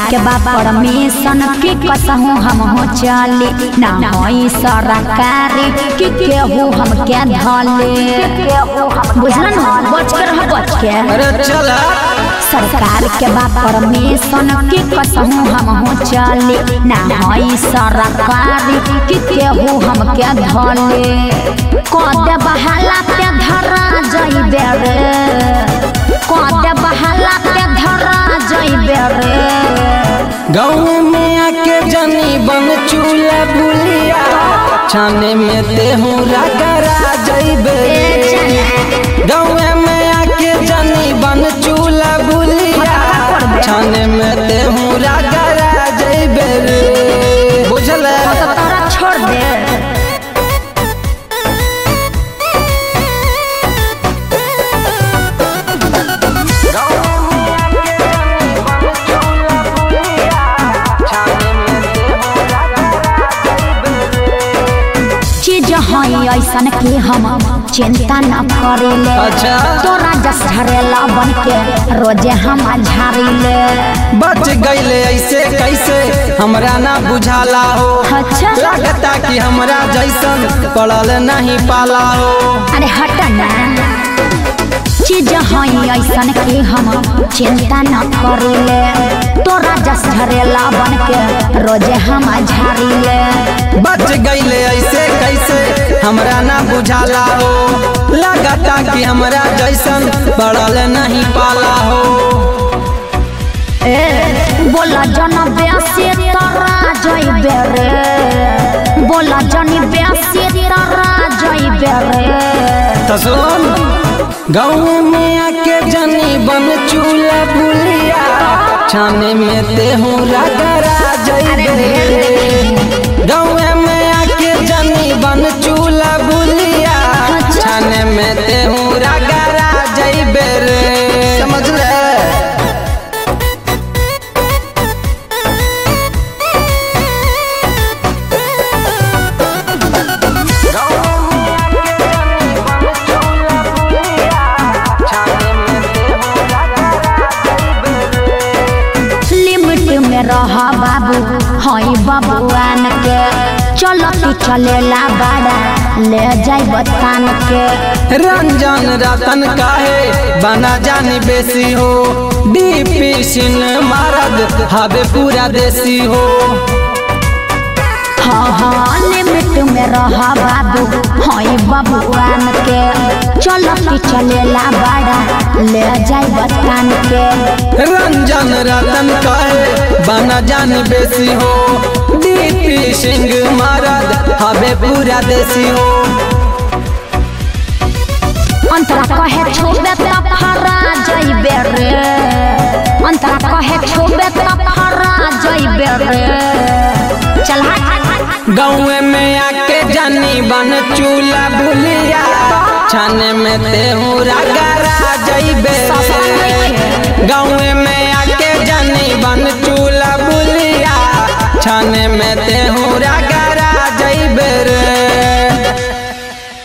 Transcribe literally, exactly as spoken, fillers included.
के बाद परमिशन की कसहूँ हम हो चली ना होई सरकारी कि केहू हम के धले बुझलन बच के रह बच के अरे चल सरकार के बाद परमिशन की कसहूँ हम हो चली ना होई सरकारी कि केहू हम के धले कदे बहाला पे धरा जइबे रे कदे बहाला पे धरा जइबे रे गाँव में आके जनी बन चूल्हा बुलिया छाने में तेहू रगरा जइबे गाँव में आके जनी बन चूल्हा बुलिया छाने में तेहू रगरा जइबे रे बुझल तारा छोड़ दे ऐसा कि हम चिंता न करेले अच्छा तोरा जस झरेला बन के रोजे हम झाड़ीले बच गईले ऐसे कैसे हमरा ना बुझाला हो अच्छा लगता कि हमरा जैसन पड़ल नहीं पाला हो अरे हट ना चीज है ऐसा कि हम चिंता न करेले तोरा जस झरेला बन के रोजे हम झाड़ीले बच गईले ऐसे कैसे हमरा ना बुझाला हो लगता कि हमरा जैसन पड़ल नहीं पाला हो ए बोला जन ब्यासी तोरा जइबे रे बोला जनी ब्यासी तोरा जइबे रे तो सुन गाँव में आके जनी बन चूल्हा बुलिया छाने में तेहू रगरा जइबे गाँव में आके जनी बन चूल्हा बुलिया छाने में तेहू रगरा जइबे रे समझ ले रहा बाबू हई बबुआन के चलती चलेला बड़ा ले जाई बतान के रंजन रतन काहे बना जानी बेसी हो डीपी सिन मारद हवे पूरा देसी हो हाँ हाँ लिमिट में रहा बाबू हई बबुआन के चलती चलेला बड़ा ले जाई बतान के रंजन रतन काहे बना जानी बेसी हो डीपी सिंह मारद हवे पूरा देसी हो अंतरा कहे छोबे त फरा जइबे रे अंतरा कहे छोबे त फरा जइबे रे चल गाँव में आके जानी बन चूल्हा बुलिया छाने में तेहू रगरा जइबे गाँव में आके जानी बन चूल्हा बुलिया छाने में तेहू रगरा